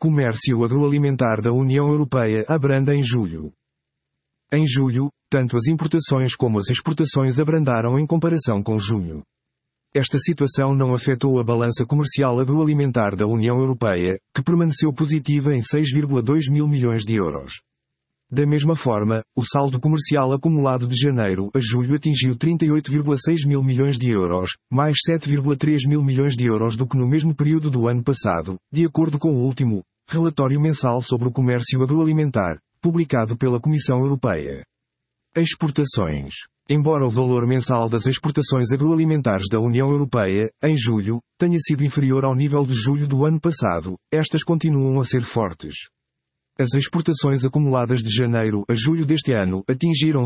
Comércio agroalimentar da União Europeia abranda em julho. Em julho, tanto as importações como as exportações abrandaram em comparação com junho. Esta situação não afetou a balança comercial agroalimentar da União Europeia, que permaneceu positiva em 6,2 mil milhões de euros. Da mesma forma, o saldo comercial acumulado de janeiro a julho atingiu 38,6 mil milhões de euros, mais 7,3 mil milhões de euros do que no mesmo período do ano passado, de acordo com o último relatório mensal sobre o comércio agroalimentar, publicado pela Comissão Europeia. Exportações. Embora o valor mensal das exportações agroalimentares da União Europeia, em julho, tenha sido inferior ao nível de julho do ano passado, estas continuam a ser fortes. As exportações acumuladas de janeiro a julho deste ano atingiram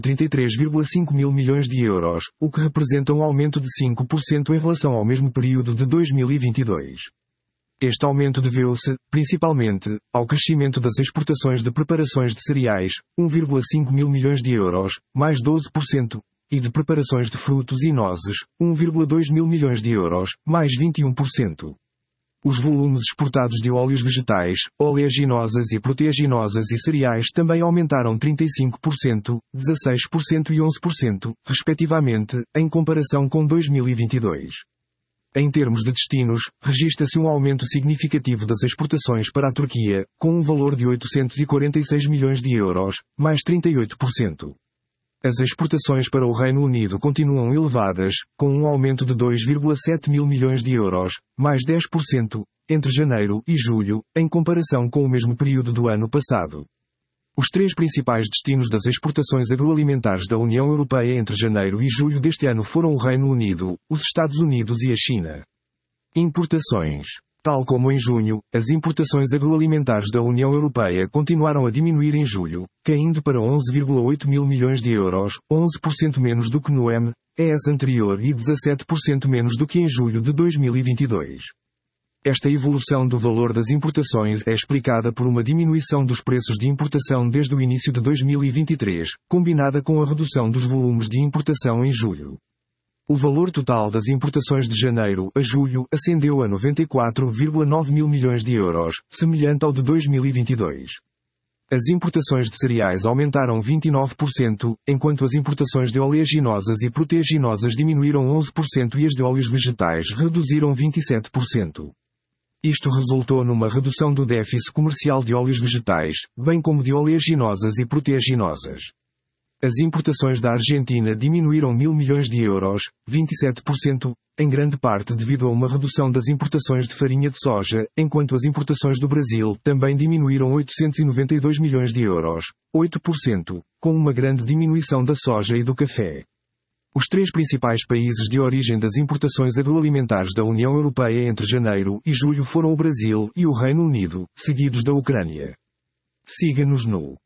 133,5 mil milhões de euros, o que representa um aumento de 5% em relação ao mesmo período de 2022. Este aumento deveu-se, principalmente, ao crescimento das exportações de preparações de cereais, 1,5 mil milhões de euros, mais 12%, e de preparações de frutos e nozes, 1,2 mil milhões de euros, mais 21%. Os volumes exportados de óleos vegetais, oleaginosas e proteaginosas e cereais também aumentaram 35%, 16% e 11%, respectivamente, em comparação com 2022. Em termos de destinos, registra-se um aumento significativo das exportações para a Turquia, com um valor de 846 milhões de euros, mais 38%. As exportações para o Reino Unido continuam elevadas, com um aumento de 2,7 mil milhões de euros, mais 10%, entre janeiro e julho, em comparação com o mesmo período do ano passado. Os três principais destinos das exportações agroalimentares da União Europeia entre janeiro e julho deste ano foram o Reino Unido, os Estados Unidos e a China. Importações. Tal como em junho, as importações agroalimentares da União Europeia continuaram a diminuir em julho, caindo para 11,8 mil milhões de euros, 11% menos do que no mês anterior e 17% menos do que em julho de 2022. Esta evolução do valor das importações é explicada por uma diminuição dos preços de importação desde o início de 2023, combinada com a redução dos volumes de importação em julho. O valor total das importações de janeiro a julho ascendeu a 94,9 mil milhões de euros, semelhante ao de 2022. As importações de cereais aumentaram 29%, enquanto as importações de oleaginosas e proteaginosas diminuíram 11% e as de óleos vegetais reduziram 27%. Isto resultou numa redução do déficit comercial de óleos vegetais, bem como de oleaginosas e proteaginosas. As importações da Argentina diminuíram 1.000 milhões de euros, 27%, em grande parte devido a uma redução das importações de farinha de soja, enquanto as importações do Brasil também diminuíram 892 milhões de euros, 8%, com uma grande diminuição da soja e do café. Os três principais países de origem das importações agroalimentares da União Europeia entre janeiro e julho foram o Brasil e o Reino Unido, seguidos da Ucrânia. Siga-nos no